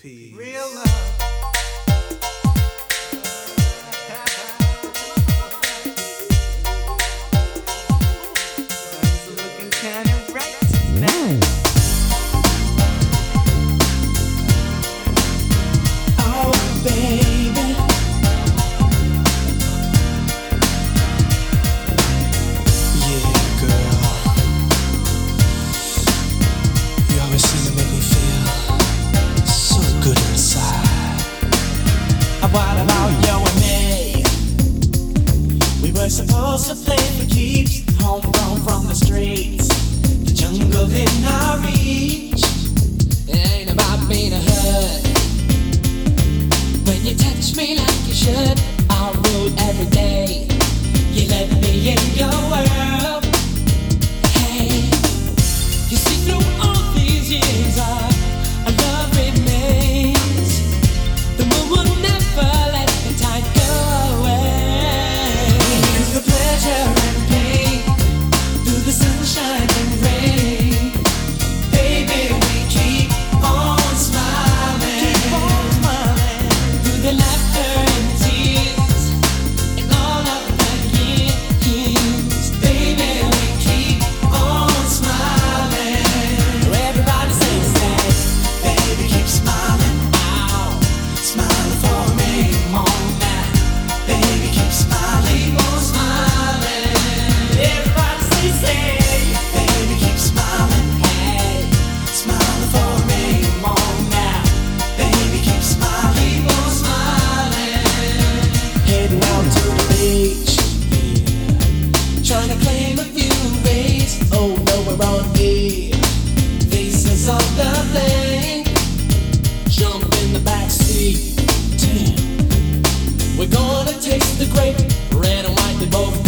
Peace. Real love. Looking kind of right tonight. Oh, baby. Yeah, girl. You always seem to make me feel so good inside. What about you and me? We were supposed to play for keeps. Homegrown from the streets, the jungle in our reach. It ain't about being a hurt. When you touch me like you should, I'll rule every day. You let me in your world. Hey, you see through all these years our love remains. The moon will never let the tide go away. Through the pleasure and pain, through the sunshine and rain, baby, we keep on smiling. Keep on smiling. Through the laughter and tears and all of the years, Baby, we keep on smiling. Everybody sings that. Baby, keep smiling. ow, Smiling for me. come on now. Baby, keep smiling. Keep on smiling. Everybody sings that. Baby, keep smiling. Hey, Smiling for me. come on now. Baby, keep smiling. Keep on smiling. Heading out to the beach. Trying to claim a few rays. Oh no, we're on E. Faces on the plane. Jump in the backseat. Damn. We're gonna taste the grape. Red and white, they both